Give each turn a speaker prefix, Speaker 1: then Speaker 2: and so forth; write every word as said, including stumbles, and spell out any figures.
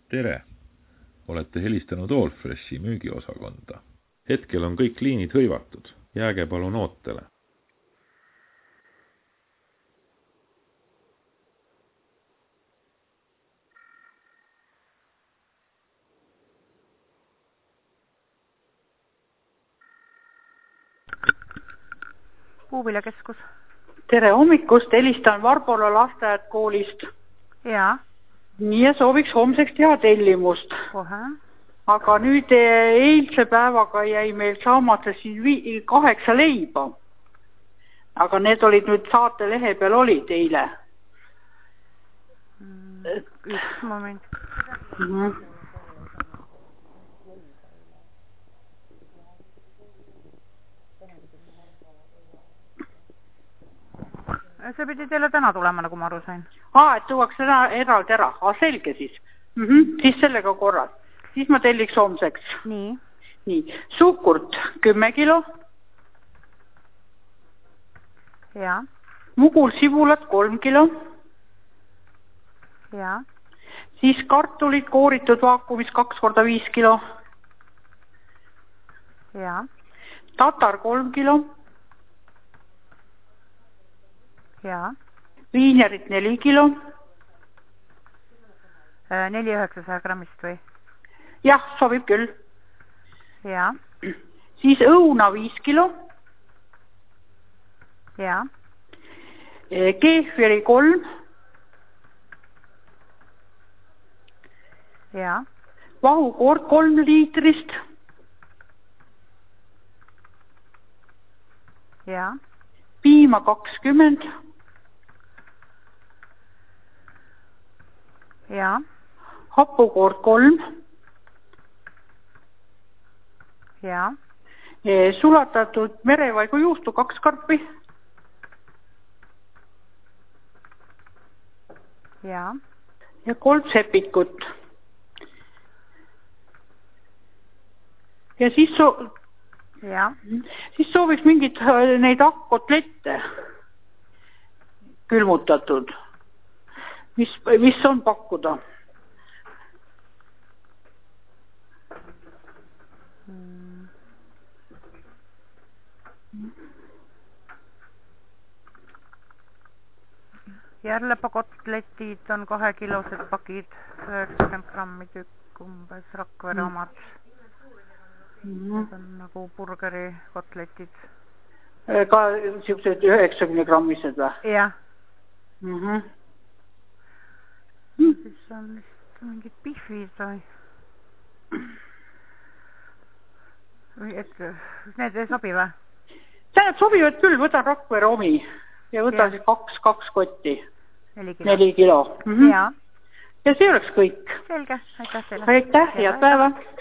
Speaker 1: Tere! Olete helistanud Allfreshi müügiosakonda. Hetkel on kõik liinid hõivatud. Jääge palun ootele.
Speaker 2: Puuviljakeskus.
Speaker 3: Tere hommikust, helistan Varbola lasteaed koolist.
Speaker 2: Jaa.
Speaker 3: Nii ja sooviks homseks teha tellimust.
Speaker 2: Kohe.
Speaker 3: Aga nüüd eilse päevaga jäi meil saamata siis vi- kaheksa leiba. Aga need olid nüüd saate lehe peal olid eile.
Speaker 2: Mm, üks moment.
Speaker 3: Mm -hmm.
Speaker 2: See pidi teile täna tulema, nagu ma aru sain.
Speaker 3: Aa, et tuuakse eraldi ära. Aa, selge siis. Mm -hmm. Siis sellega korras. Siis ma telliks homseks.
Speaker 2: Nii.
Speaker 3: Nii. Suhkurt kümme kilo.
Speaker 2: Jaa.
Speaker 3: Mugul sibulat kolm kilo.
Speaker 2: Jaa.
Speaker 3: Siis kartulid kooritud vaakumis kaks korda viis kilo.
Speaker 2: Jaa.
Speaker 3: Tatar kolm kilo.
Speaker 2: Jaa.
Speaker 3: Viinerit neli kilo.
Speaker 2: Neli üheksasaja grammist või?
Speaker 3: Jah, sobib küll.
Speaker 2: Jaa.
Speaker 3: Siis õuna viis kilo.
Speaker 2: Jaa.
Speaker 3: Keefiri kolm.
Speaker 2: Jaa.
Speaker 3: Vahukoort kolm liitrist.
Speaker 2: Jaa.
Speaker 3: Piima kakskümmend.
Speaker 2: Jaa.
Speaker 3: Hapukoort kolm.
Speaker 2: Jaa.
Speaker 3: Sulatatud merevaigu juustu kaks karpi.
Speaker 2: Jaa.
Speaker 3: Ja kolm sepikut. Ja siis, so
Speaker 2: Jaa.
Speaker 3: siis sooviks mingit neid kotlette külmutatud. Mis, mis on pakkuda?
Speaker 2: Hmm. Järlepakotletid on kahekilosed pakid, üheksakümmend grammi tükk umbes, Rakvere mm. omad. Mm. Need on nagu burgeri kotletid.
Speaker 3: Ka siuksed üheksakümne grammised või?
Speaker 2: Jah.
Speaker 3: Mm -hmm.
Speaker 2: Mm. Siis on vist mingid pihvid või? Et need ei sobi või?
Speaker 3: Tähendab sobivad küll, võtan Rakvere omi ja võtan siis kaks, kaks kotti.
Speaker 2: Neli kilo.
Speaker 3: Neli kilo. Mm -hmm.
Speaker 2: Ja.
Speaker 3: Ja see oleks kõik.
Speaker 2: Selge, aitäh teile.
Speaker 3: Aitäh, head päeva.